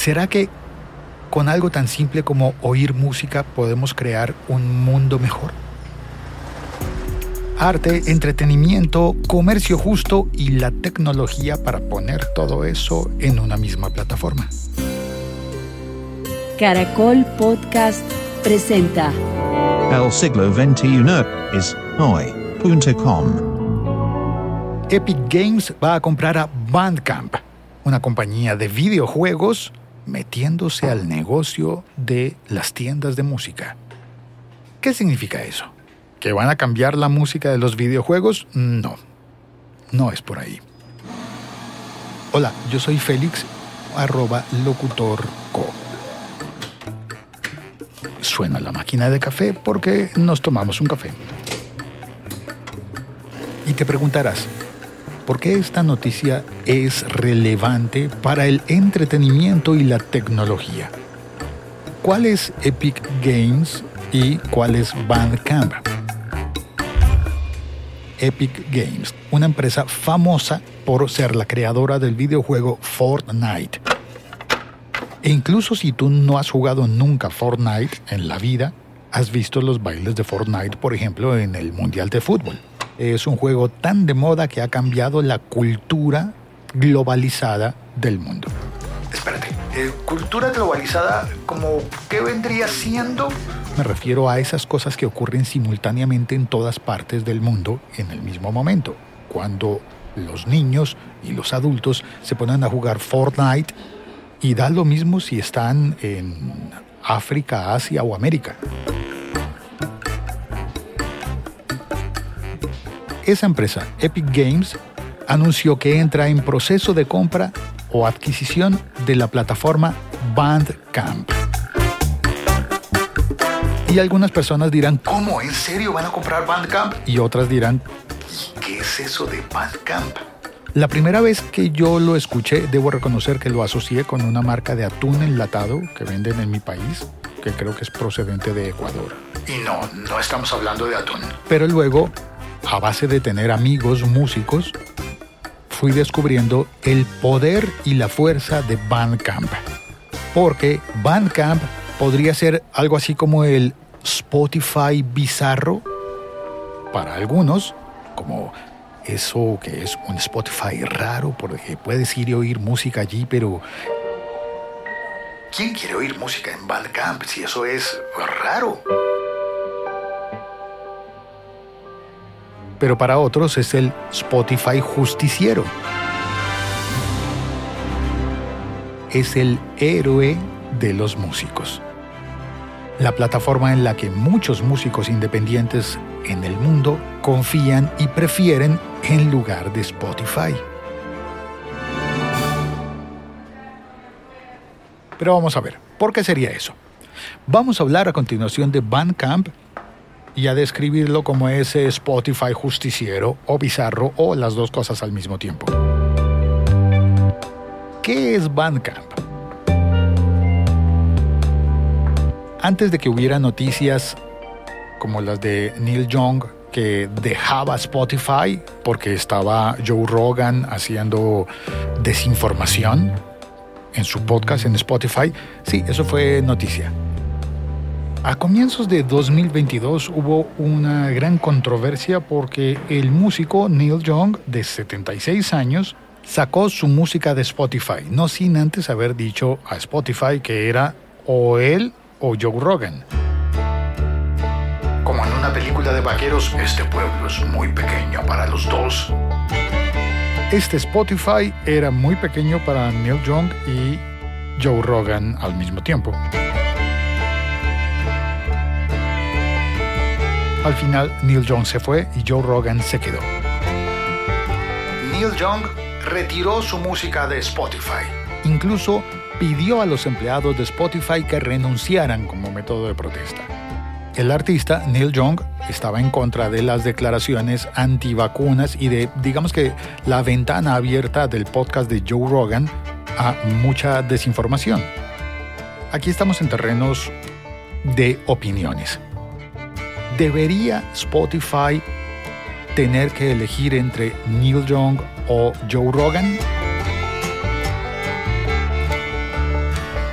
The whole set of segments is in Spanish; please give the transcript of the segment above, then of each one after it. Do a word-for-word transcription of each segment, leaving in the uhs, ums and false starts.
¿Será que con algo tan simple como oír música podemos crear un mundo mejor? Arte, entretenimiento, comercio justo y la tecnología para poner todo eso en una misma plataforma. Caracol Podcast presenta El siglo veintiuno es hoy punto com. Epic Games va a comprar a Bandcamp, una compañía de videojuegos metiéndose al negocio de las tiendas de música. ¿Qué significa eso? ¿Que van a cambiar la música de los videojuegos? No, no es por ahí. Hola, yo soy Félix, arroba locutorco. Suena la máquina de café porque nos tomamos un café. Y te preguntarás, ¿por qué esta noticia es relevante para el entretenimiento y la tecnología? ¿Cuál es Epic Games y cuál es Bandcamp? Epic Games, una empresa famosa por ser la creadora del videojuego Fortnite. E incluso si tú no has jugado nunca Fortnite en la vida, has visto los bailes de Fortnite, por ejemplo, en el Mundial de Fútbol. Es un juego tan de moda que ha cambiado la cultura globalizada del mundo. Espérate, eh, ¿cultura globalizada como qué vendría siendo? Me refiero a esas cosas que ocurren simultáneamente en todas partes del mundo en el mismo momento. Cuando los niños y los adultos se ponen a jugar Fortnite y da lo mismo si están en África, Asia o América. Esa empresa, Epic Games, anunció que entra en proceso de compra o adquisición de la plataforma Bandcamp. Y algunas personas dirán, ¿cómo? ¿En serio van a comprar Bandcamp? Y otras dirán, ¿y qué es eso de Bandcamp? La primera vez que yo lo escuché, debo reconocer que lo asocié con una marca de atún enlatado que venden en mi país, que creo que es procedente de Ecuador. Y no, no estamos hablando de atún. Pero luego, a base de tener amigos músicos, fui descubriendo el poder y la fuerza de Bandcamp. Porque Bandcamp podría ser algo así como el Spotify bizarro para algunos, como eso que es un Spotify raro, porque puedes ir y oír música allí, pero ¿quién quiere oír música en Bandcamp si eso es raro? Pero para otros es el Spotify justiciero. Es el héroe de los músicos. La plataforma en la que muchos músicos independientes en el mundo confían y prefieren en lugar de Spotify. Pero vamos a ver, ¿por qué sería eso? Vamos a hablar a continuación de Bandcamp y a describirlo como ese Spotify justiciero o bizarro o las dos cosas al mismo tiempo. ¿Qué es Bandcamp? Antes de que hubiera noticias como las de Neil Young, que dejaba Spotify porque estaba Joe Rogan haciendo desinformación en su podcast en Spotify, sí, eso fue noticia. A comienzos de dos mil veintidós hubo una gran controversia porque el músico Neil Young, de setenta y seis años, sacó su música de Spotify, no sin antes haber dicho a Spotify que era o él o Joe Rogan. Como en una película de vaqueros, este pueblo es muy pequeño para los dos. Este Spotify era muy pequeño para Neil Young y Joe Rogan al mismo tiempo. Al final, Neil Young se fue y Joe Rogan se quedó. Neil Young retiró su música de Spotify. Incluso pidió a los empleados de Spotify que renunciaran como método de protesta. El artista, Neil Young, estaba en contra de las declaraciones antivacunas y de, digamos que, la ventana abierta del podcast de Joe Rogan a mucha desinformación. Aquí estamos en terrenos de opiniones. ¿Debería Spotify tener que elegir entre Neil Young o Joe Rogan?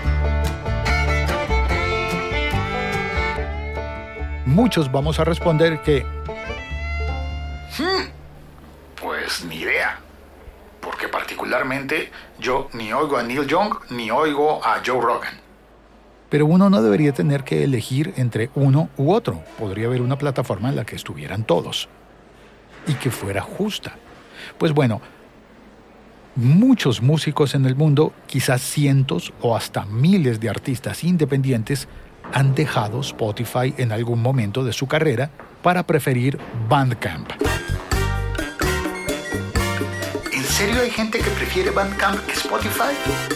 muchos vamos a responder que... Hmm, pues ni idea. Porque particularmente yo ni oigo a Neil Young ni oigo a Joe Rogan. Pero uno no debería tener que elegir entre uno u otro. Podría haber una plataforma en la que estuvieran todos y que fuera justa. Pues bueno, muchos músicos en el mundo, quizás cientos o hasta miles de artistas independientes, han dejado Spotify en algún momento de su carrera para preferir Bandcamp. ¿En serio hay gente que prefiere Bandcamp que Spotify?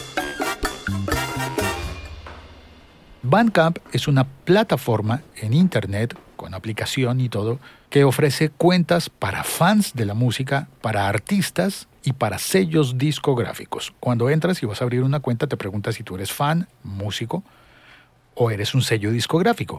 Bandcamp es una plataforma en internet, con aplicación y todo, que ofrece cuentas para fans de la música, para artistas y para sellos discográficos. Cuando entras y vas a abrir una cuenta, te preguntas si tú eres fan, músico, o eres un sello discográfico.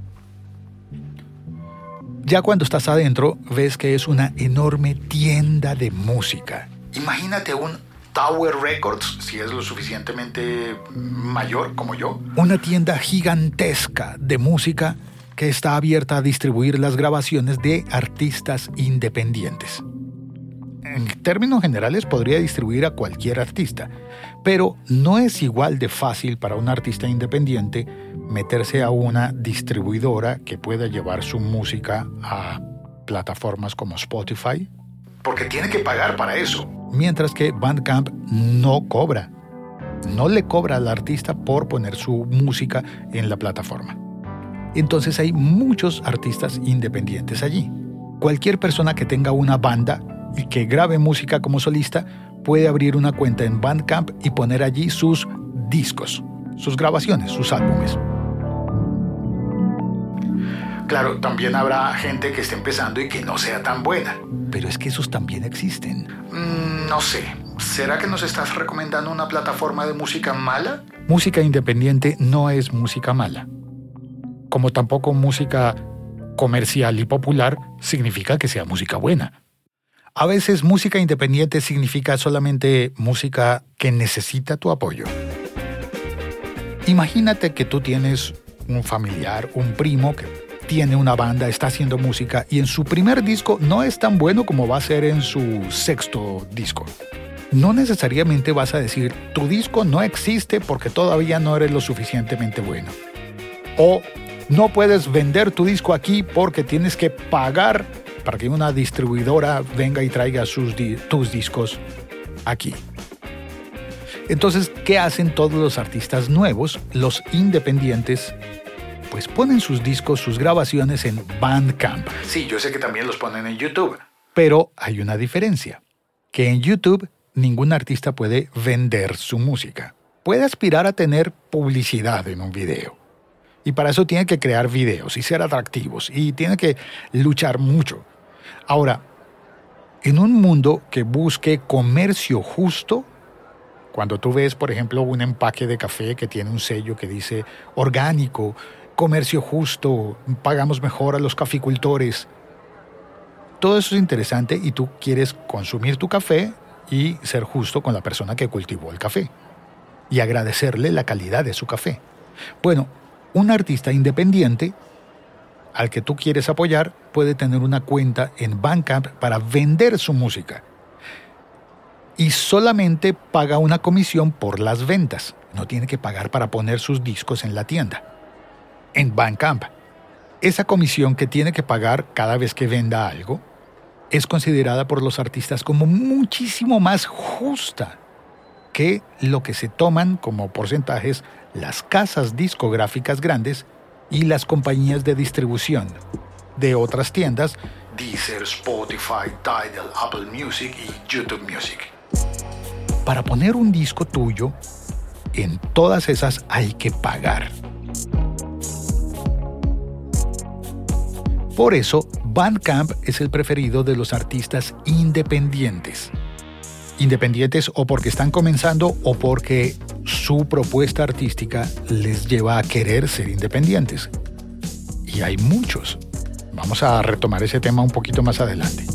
Ya cuando estás adentro, ves que es una enorme tienda de música. Imagínate un Tower Records, si es lo suficientemente mayor como yo. Una tienda gigantesca de música que está abierta a distribuir las grabaciones de artistas independientes. En términos generales podría distribuir a cualquier artista, pero no es igual de fácil para un artista independiente meterse a una distribuidora que pueda llevar su música a plataformas como Spotify, porque tiene que pagar para eso. Mientras que Bandcamp no cobra. No le cobra al artista por poner su música en la plataforma. Entonces hay muchos artistas independientes allí. Cualquier persona que tenga una banda y que grabe música como solista puede abrir una cuenta en Bandcamp y poner allí sus discos, sus grabaciones, sus álbumes. Claro, también habrá gente que esté empezando y que no sea tan buena. Pero es que esos también existen. Mm, no sé. ¿Será que nos estás recomendando una plataforma de música mala? Música independiente no es música mala. Como tampoco música comercial y popular significa que sea música buena. A veces música independiente significa solamente música que necesita tu apoyo. Imagínate que tú tienes un familiar, un primo que tiene una banda, está haciendo música y en su primer disco no es tan bueno como va a ser en su sexto disco. No necesariamente vas a decir, tu disco no existe porque todavía no eres lo suficientemente bueno. O no puedes vender tu disco aquí porque tienes que pagar para que una distribuidora venga y traiga sus di- tus discos aquí. Entonces, ¿qué hacen todos los artistas nuevos, los independientes? Pues ponen sus discos, sus grabaciones en Bandcamp. Sí, yo sé que también los ponen en YouTube. Pero hay una diferencia, que en YouTube ningún artista puede vender su música. Puede aspirar a tener publicidad en un video. Y para eso tiene que crear videos y ser atractivos y tiene que luchar mucho. Ahora, en un mundo que busque comercio justo, cuando tú ves, por ejemplo, un empaque de café que tiene un sello que dice orgánico, comercio justo, pagamos mejor a los caficultores. Todo eso es interesante y tú quieres consumir tu café y ser justo con la persona que cultivó el café y agradecerle la calidad de su café. Bueno, un artista independiente al que tú quieres apoyar puede tener una cuenta en Bandcamp para vender su música y solamente paga una comisión por las ventas. No tiene que pagar para poner sus discos en la tienda. En Bandcamp, esa comisión que tiene que pagar cada vez que venda algo es considerada por los artistas como muchísimo más justa que lo que se toman como porcentajes las casas discográficas grandes y las compañías de distribución de otras tiendas, Deezer, Spotify, Tidal, Apple Music y YouTube Music. Para poner un disco tuyo, en todas esas hay que pagar. Por eso, Bandcamp es el preferido de los artistas independientes. Independientes o porque están comenzando o porque su propuesta artística les lleva a querer ser independientes. Y hay muchos. Vamos a retomar ese tema un poquito más adelante.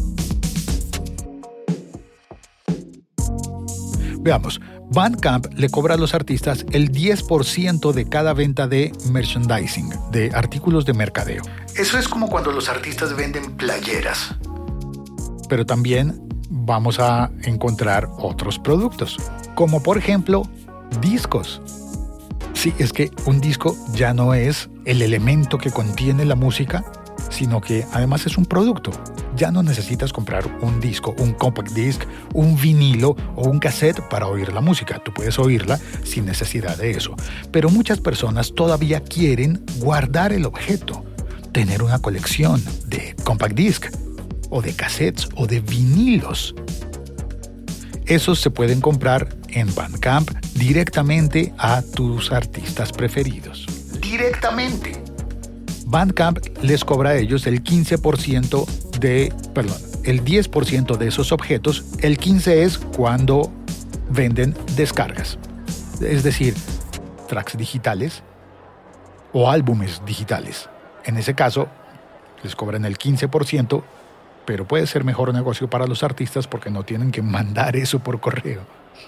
Veamos, Bandcamp le cobra a los artistas el diez por ciento de cada venta de merchandising, de artículos de mercadeo. Eso es como cuando los artistas venden playeras. Pero también vamos a encontrar otros productos, como por ejemplo discos. Sí, es que un disco ya no es el elemento que contiene la música, sino que además es un producto. Ya no necesitas comprar un disco, un compact disc, un vinilo o un cassette para oír la música. Tú puedes oírla sin necesidad de eso. Pero muchas personas todavía quieren guardar el objeto, tener una colección de compact disc o de cassettes o de vinilos. Esos se pueden comprar en Bandcamp directamente a tus artistas preferidos. Directamente. Bandcamp les cobra a ellos el quince por ciento de, perdón, el diez por ciento de esos objetos. El quince por ciento es cuando venden descargas. Es decir, tracks digitales o álbumes digitales. En ese caso, les cobran el quince por ciento, pero puede ser mejor negocio para los artistas porque no tienen que mandar eso por correo,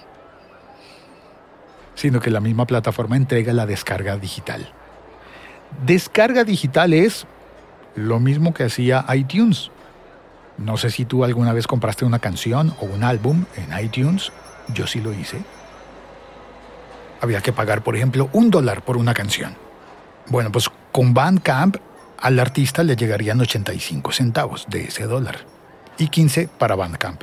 sino que la misma plataforma entrega la descarga digital. Descarga digital es lo mismo que hacía iTunes. No sé si tú alguna vez compraste una canción o un álbum en iTunes. Yo sí lo hice. Había que pagar, por ejemplo, un dólar por una canción. Bueno, pues con Bandcamp al artista le llegarían ochenta y cinco centavos de ese dólar y quince para Bandcamp.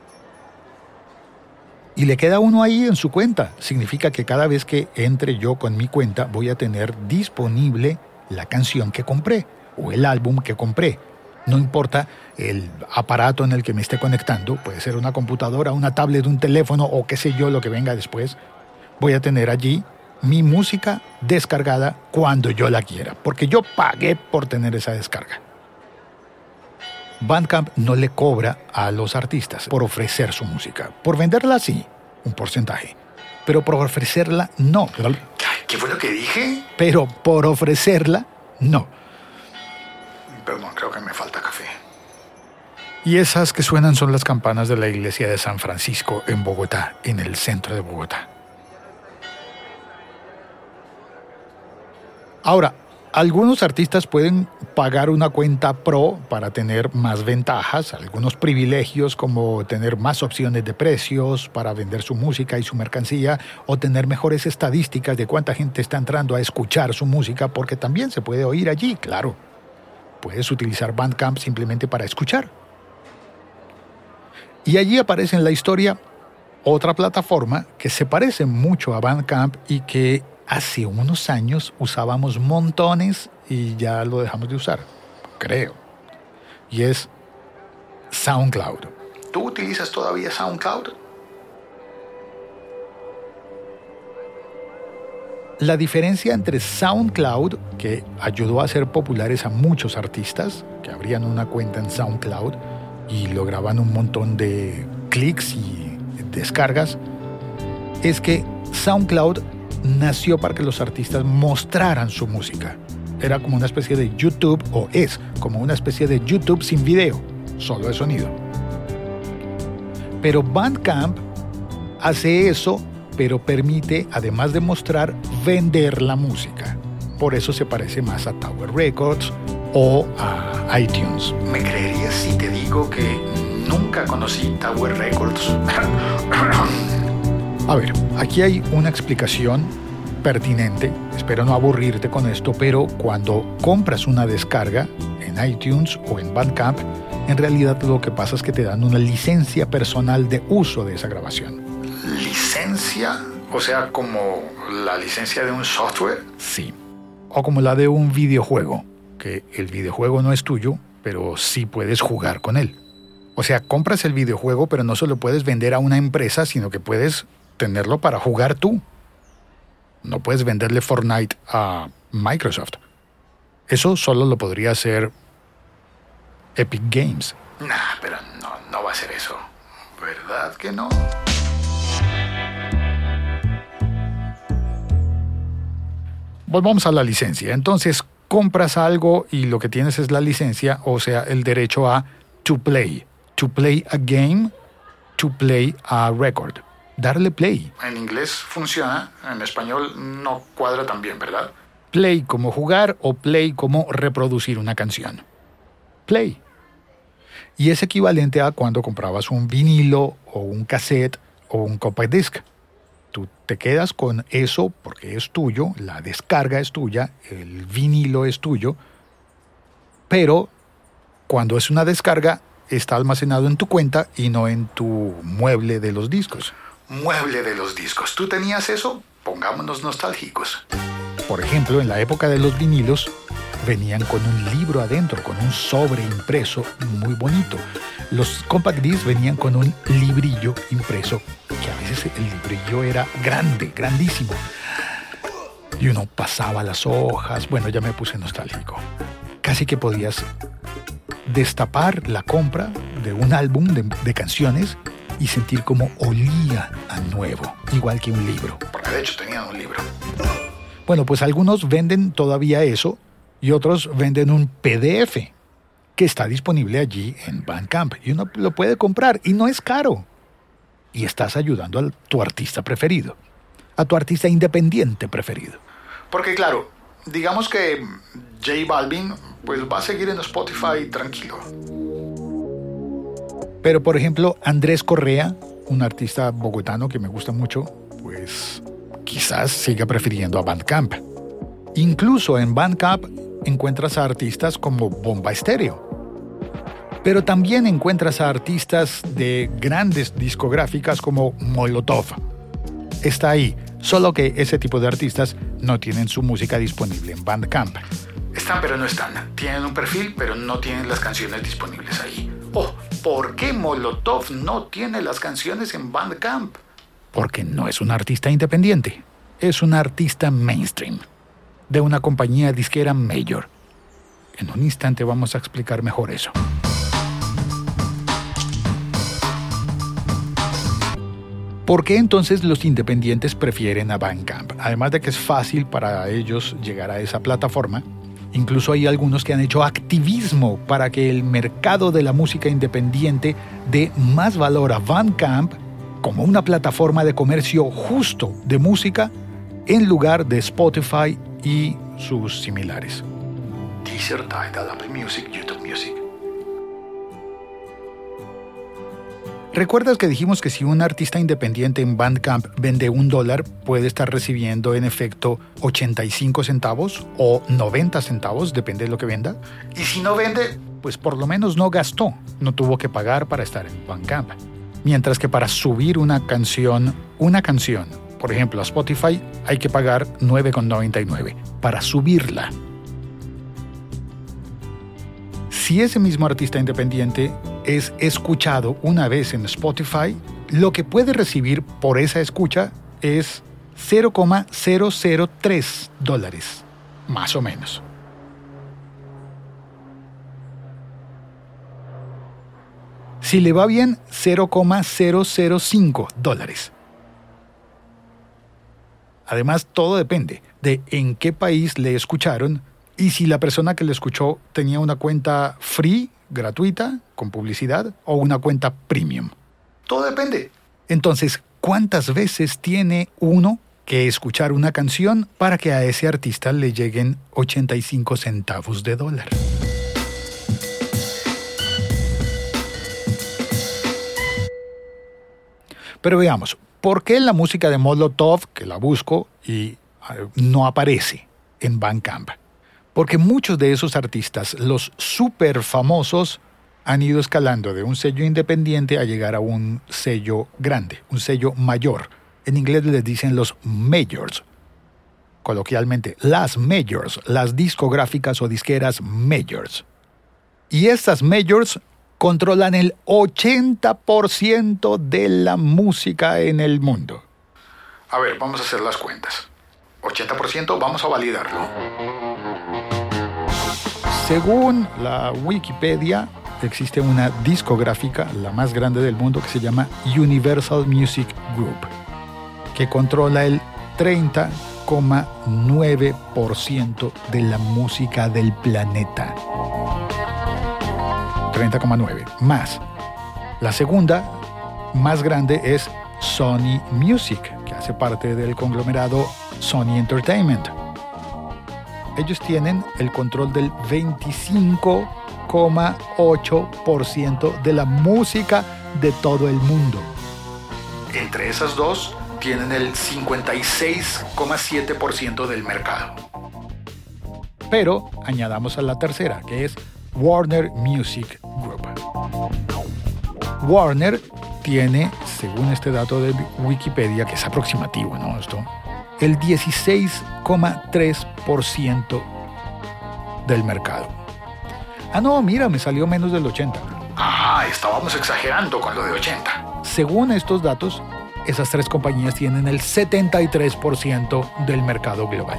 Y le queda uno ahí en su cuenta. Significa que cada vez que entre yo con mi cuenta voy a tener disponible la canción que compré o el álbum que compré. No importa el aparato en el que me esté conectando, puede ser una computadora, una tablet, un teléfono o qué sé yo, lo que venga después. Voy a tener allí mi música descargada cuando yo la quiera, porque yo pagué por tener esa descarga. Bandcamp no le cobra a los artistas por ofrecer su música. Por venderla sí, un porcentaje, pero por ofrecerla no. ¿Qué fue lo que dije? Pero por ofrecerla no. Perdón, creo que me falta café. Y esas que suenan son las campanas de la iglesia de San Francisco en Bogotá, en el centro de Bogotá. Ahora, algunos artistas pueden pagar una cuenta pro para tener más ventajas, algunos privilegios como tener más opciones de precios para vender su música y su mercancía o tener mejores estadísticas de cuánta gente está entrando a escuchar su música, porque también se puede oír allí, claro. Puedes utilizar Bandcamp simplemente para escuchar. Y allí aparece en la historia otra plataforma que se parece mucho a Bandcamp y que hace unos años usábamos montones y ya lo dejamos de usar, creo. Y es SoundCloud. ¿Tú utilizas todavía SoundCloud? La diferencia entre SoundCloud, que ayudó a hacer populares a muchos artistas que abrían una cuenta en SoundCloud y lograban un montón de clics y descargas, es que SoundCloud nació para que los artistas mostraran su música. Era como una especie de YouTube, o es como una especie de YouTube sin video, solo de sonido. Pero Bandcamp hace eso, pero permite, además de mostrar, vender la música. Por eso se parece más a Tower Records o a iTunes. ¿Me creerías si te digo que nunca conocí Tower Records? A ver, aquí hay una explicación pertinente. Espero no aburrirte con esto, pero cuando compras una descarga en iTunes o en Bandcamp, en realidad lo que pasa es que te dan una licencia personal de uso de esa grabación. ¿Licencia? O sea, como la licencia de un software. Sí. O como la de un videojuego, que el videojuego no es tuyo, pero sí puedes jugar con él. O sea, compras el videojuego, pero no solo puedes vender a una empresa, sino que puedes tenerlo para jugar tú. No puedes venderle Fortnite a Microsoft. Eso solo lo podría hacer Epic Games. Nah, pero no, no va a ser eso. ¿Verdad que no? Volvamos a la licencia. Entonces, compras algo y lo que tienes es la licencia, o sea, el derecho a to play. To play a game, to play a record. Darle play. En inglés funciona, en español no cuadra tan bien, ¿verdad? Play como jugar o play como reproducir una canción. Play. Y es equivalente a cuando comprabas un vinilo o un cassette o un compact disc. Tú te quedas con eso porque es tuyo, la descarga es tuya, el vinilo es tuyo, pero cuando es una descarga está almacenado en tu cuenta y no en tu mueble de los discos. Mueble de los discos. ¿Tú tenías eso? Pongámonos nostálgicos. Por ejemplo, en la época de los vinilos, venían con un libro adentro, con un sobre impreso muy bonito. Los compact discs venían con un librillo impreso, que a veces el librillo era grande, grandísimo. Y uno pasaba las hojas. Bueno, ya me puse nostálgico. Casi que podías destapar la compra de un álbum de, de canciones y sentir como olía a nuevo, igual que un libro. Porque de hecho tenían un libro. Bueno, pues algunos venden todavía eso y otros venden un P D F que está disponible allí en Bandcamp y uno lo puede comprar y no es caro. Y estás ayudando a tu artista preferido, a tu artista independiente preferido. Porque claro, digamos que J Balvin pues va a seguir en Spotify tranquilo. Pero por ejemplo, Andrés Correa, un artista bogotano que me gusta mucho, pues quizás siga prefiriendo a Bandcamp. Incluso en Bandcamp encuentras a artistas como Bomba Estéreo. Pero también encuentras a artistas de grandes discográficas como Molotov. Está ahí, solo que ese tipo de artistas no tienen su música disponible en Bandcamp. Están pero no están. Tienen un perfil pero no tienen las canciones disponibles ahí. Oh, ¿por qué Molotov no tiene las canciones en Bandcamp? Porque no es un artista independiente. Es un artista mainstream, de una compañía disquera major. En un instante vamos a explicar mejor eso. ¿Por qué entonces los independientes prefieren a Bandcamp? Además de que es fácil para ellos llegar a esa plataforma, incluso hay algunos que han hecho activismo para que el mercado de la música independiente dé más valor a Bandcamp como una plataforma de comercio justo de música en lugar de Spotify y sus similares. Deezer, Tidal, Apple Music, YouTube Music. ¿Recuerdas que dijimos que si un artista independiente en Bandcamp vende un dólar, puede estar recibiendo en efecto ochenta y cinco centavos o noventa centavos, depende de lo que venda? Y si no vende, pues por lo menos no gastó, no tuvo que pagar para estar en Bandcamp. Mientras que para subir una canción, una canción, por ejemplo a Spotify, hay que pagar nueve con noventa y nueve para subirla. Si ese mismo artista independiente es escuchado una vez en Spotify, lo que puede recibir por esa escucha es cero coma cero cero tres dólares, más o menos. Si le va bien, cero coma cero cero cinco dólares. Además, todo depende de en qué país le escucharon y si la persona que le escuchó tenía una cuenta free, gratuita, con publicidad, o una cuenta premium. Todo depende. Entonces, ¿cuántas veces tiene uno que escuchar una canción para que a ese artista le lleguen ochenta y cinco centavos de dólar? Pero veamos, ¿por qué la música de Molotov, que la busco y no aparece en Bandcamp? Porque muchos de esos artistas, los súper famosos, han ido escalando de un sello independiente a llegar a un sello grande, un sello mayor. En inglés les dicen los majors. Coloquialmente, las majors, las discográficas o disqueras majors. Y estas majors controlan el ochenta por ciento de la música en el mundo. A ver, vamos a hacer las cuentas. ochenta por ciento, vamos a validarlo. Según la Wikipedia, existe una discográfica, la más grande del mundo, que se llama Universal Music Group, que controla el treinta coma nueve por ciento de la música del planeta. treinta coma nueve más. La segunda más grande es Sony Music, que hace parte del conglomerado Sony Entertainment. ellos tienen el control del veinticinco coma ocho por ciento de la música de todo el mundo. Entre esas dos, tienen el cincuenta y seis coma siete por ciento del mercado. Pero añadamos a la tercera, que es Warner Music Group. Warner tiene, según este dato de Wikipedia, que es aproximativo, ¿no? Esto, el dieciséis coma tres por ciento del mercado. Ah, no, mira, me salió menos del ochenta por ciento. Ah, estábamos exagerando con lo de ochenta. Según estos datos, esas tres compañías tienen el setenta y tres por ciento del mercado global.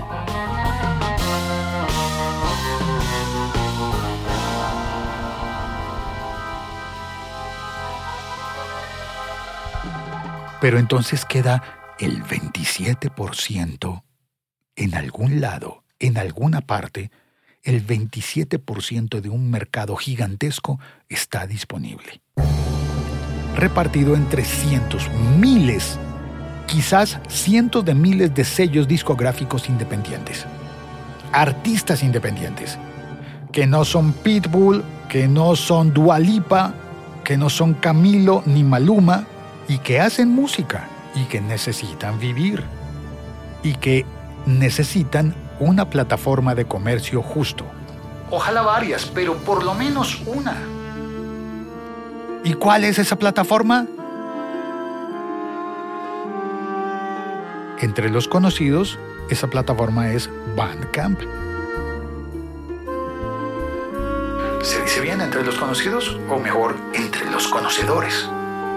Pero entonces queda el veintisiete por ciento en algún lado, en alguna parte. El veintisiete por ciento de un mercado gigantesco está disponible, repartido entre cientos, miles, quizás cientos de miles de sellos discográficos independientes, artistas independientes, que no son Pitbull, que no son Dua Lipa, que no son Camilo ni Maluma, y que hacen música y que necesitan vivir y que necesitan una plataforma de comercio justo. Ojalá varias, pero por lo menos una. ¿Y cuál es esa plataforma? Entre los conocidos, esa plataforma es Bandcamp. ¿Se dice bien entre los conocidos o mejor entre los conocedores?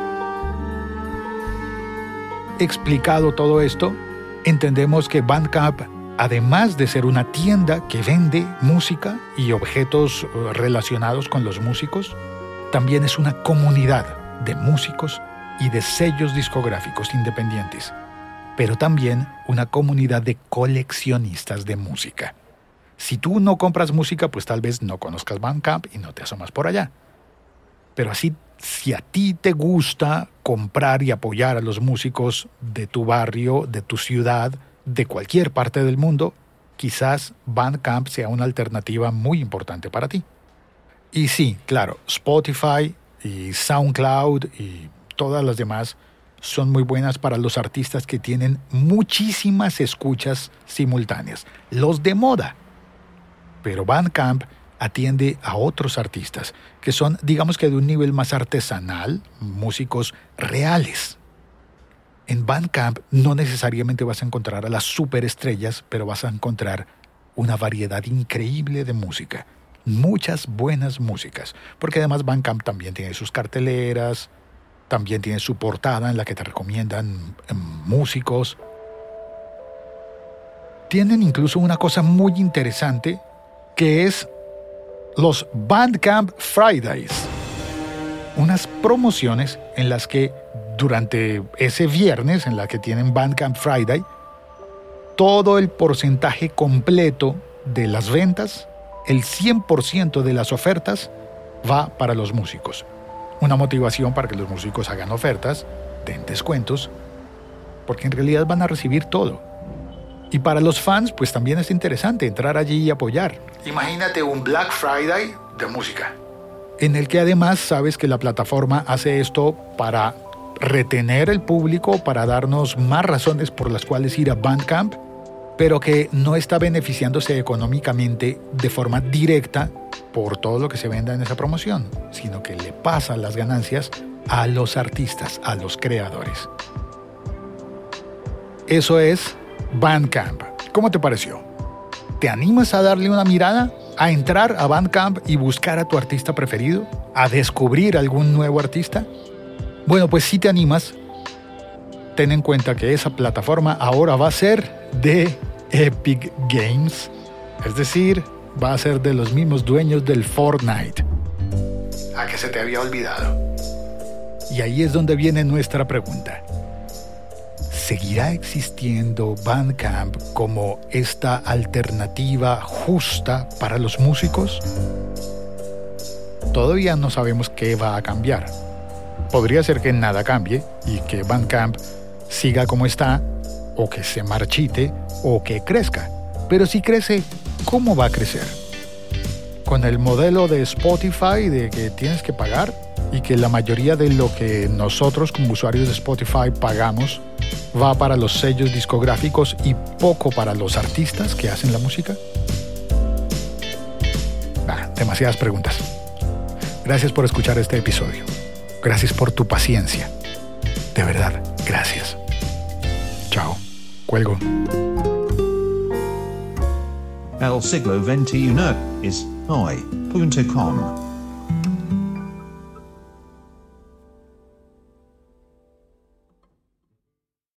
Explicado todo esto, entendemos que Bandcamp, además de ser una tienda que vende música y objetos relacionados con los músicos, también es una comunidad de músicos y de sellos discográficos independientes, pero también una comunidad de coleccionistas de música. Si tú no compras música, pues tal vez no conozcas Bandcamp y no te asomas por allá. Pero así, si a ti te gusta comprar y apoyar a los músicos de tu barrio, de tu ciudad, de cualquier parte del mundo, quizás Bandcamp sea una alternativa muy importante para ti. Y sí, claro, Spotify y SoundCloud y todas las demás son muy buenas para los artistas que tienen muchísimas escuchas simultáneas, los de moda. Pero Bandcamp atiende a otros artistas que son, digamos que de un nivel más artesanal, músicos reales. En Bandcamp no necesariamente vas a encontrar a las superestrellas, pero vas a encontrar una variedad increíble de música, muchas buenas músicas, porque además Bandcamp también tiene sus carteleras, también tiene su portada en la que te recomiendan eh, músicos. Tienen incluso una cosa muy interesante que es los Bandcamp Fridays, unas promociones en las que durante ese viernes en la que tienen Bandcamp Friday, todo el porcentaje completo de las ventas, el cien por ciento de las ofertas, va para los músicos. Una motivación para que los músicos hagan ofertas, den descuentos, porque en realidad van a recibir todo. Y para los fans, pues también es interesante entrar allí y apoyar. Imagínate un Black Friday de música, en el que además sabes que la plataforma hace esto para retener el público, para darnos más razones por las cuales ir a Bandcamp, pero que no está beneficiándose económicamente de forma directa por todo lo que se venda en esa promoción, sino que le pasa las ganancias a los artistas, a los creadores. Eso es Bandcamp. ¿Cómo te pareció? ¿Te animas a darle una mirada? ¿A entrar a Bandcamp y buscar a tu artista preferido? ¿A descubrir algún nuevo artista? Bueno, pues si te animas, ten en cuenta que esa plataforma ahora va a ser de Epic Games, es decir, va a ser de los mismos dueños del Fortnite. ¿A qué se te había olvidado? Y ahí es donde viene nuestra pregunta. ¿Seguirá existiendo Bandcamp como esta alternativa justa para los músicos? Todavía no sabemos qué va a cambiar. Podría ser que nada cambie y que Bandcamp siga como está, o que se marchite, o que crezca. Pero si crece, ¿cómo va a crecer? Con el modelo de Spotify de que tienes que pagar y que la mayoría de lo que nosotros como usuarios de Spotify pagamos va para los sellos discográficos y poco para los artistas que hacen la música. Nah, demasiadas preguntas. Gracias por escuchar este episodio. Gracias por tu paciencia. De verdad, gracias. Chao. Cuelgo. El siglo veintiuno es hoy punto com.